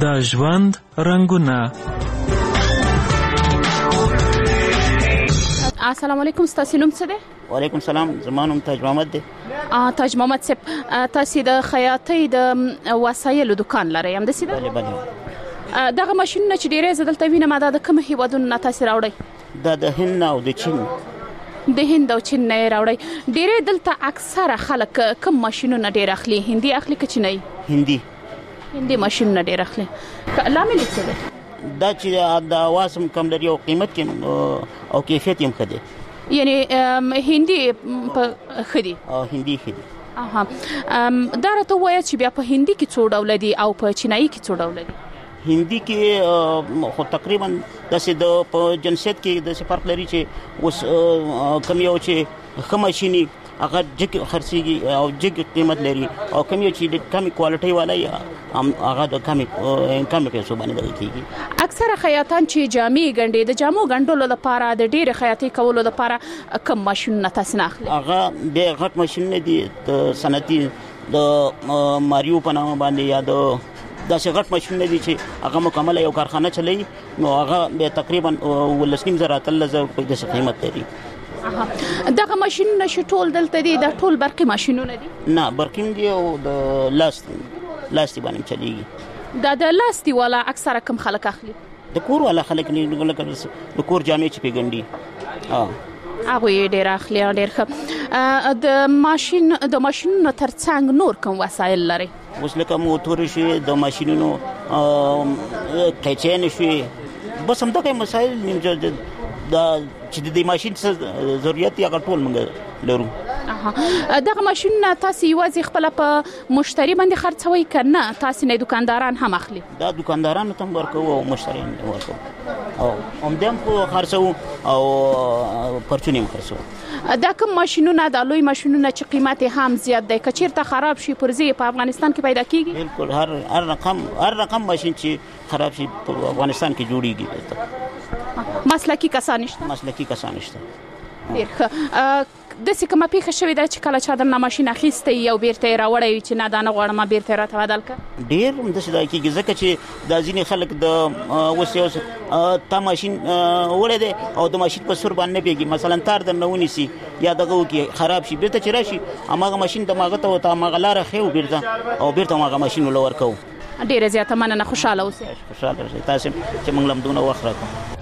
د ژوند رنګونه. السلام علیکم، ستاسو نوم څه دی؟ وعلیکم السلام، زما نوم تاج محمد دی. تاج محمد صاحب، تاسو د خیاطۍ د وسایلو دکان لرئ هم داسې ده؟ بله. دغه ماشینونه چې ډیری زه دلته وینم دا د کوم هیوادونو نه تاسو راوړئ؟ دا د هند او د چین. د هند او چین نه راوړئ. ډیری دلته اکثره خلک کوم ماشینونه ډیر اخلي؟ هندي اخلي که چینی؟ هندي ماشینونه ډیر اخلي. لامل څه دی؟ دا چې د اواز هم کم لري او قیمت او کیفیت هم ښه دی. یعنی هندي په ښه دي؟ هندي ښه دي. دا راته ووایه چې بیا په هندي کې څو ډوله دي او په چینایي کې څو ډوله دي؟ هندي کې خو تقریبا داسې د په جنسیت کې داسې فرق لري چې اوس کم یو چې ښه ماشیني هغه جګ خرڅېږي او جګ قیمت لري، او کم یو چې د کمې کوالټۍ والا هغه د کمې پیسو باندې دغه کېږي. اکثره خیاطان چې جامې ګنډي، د جامو ګنډلو لپاره د ډېرې خیاطۍ کولو لپاره کوم ماشینونه تاسو نه اخلي؟ هغه ډېر غټ ماشینونه دي د صنعتي د ماریو په نامه باندې یا د داسې غټ ماشینونه دي چې هغه مکمله یو کارخانه چلوي، نو هغه به تقریبا 19,000 په داسې قیمت لري. دغه ماشینونه چې ټول دلته دي دا ټول برقي ماشینونه دي؟ نه، برقي دي او د لاستي باندې چلیږي. دا د لاستي والا اکثره کم خلک اخلي؟ د کور والا خلک نه، لکه د کور جامې چې پیګنډي هغه یې ډیر اخلي. ډیر ښه. د ماشینونو ترڅنګ نور کوم وسایل لري؟ اوس لکه موټر شي، د ماشینونو قیچین شي، بس همدغه مسایل دا چې د ماشین څه ضرورت یې هغه ټول موږ لرو. دغه ماشینونه تاسو یوازې خپل په مشتری باندې خرڅوي که نه تاسو نه دکانداران هم اخلي؟ دا دکاندارانو ته ورکو او مشتریان ته ورکو او همدم خو خرڅو او پرچونی هم خرڅو. دا کوم ماشینونه د لوی ماشینونه چې قیمت هم زیات دی که چیرته خراب شي پرځي په افغانستان کې پیدا کیږي؟ بالکل هر رقم ماشین چې خراب شي په افغانستان کې جوړیږي. مسلکی کسان نشته؟ ډیر ښه. داسې کومه پیښه شوې ده چې کله چا درنه ماشین اخیستی او بیرته یې راوړی چې نه دا نه غواړم بیرته یې راته بدل کړه؟ ډېر همداسې دا کېږي، ځکه چې دا ځینې خلک د اوس یو تا ماشین وړی دی او د ماشین په سور باندې نه پوهېږي، مثلا تار درنه ونیسي یا دغه وکړي خراب شي، بیرته چې راشي هماغه ماشین د هغه ته ورته هماغه لاره ښیو بیرته او بیرته هماغه ماشین ورله ورکوو. ډېره زیاته مننه، خوشحاله اوسئ. خوشحاله اوسئ تاسې چې موږ له همدونه وخت راکړو.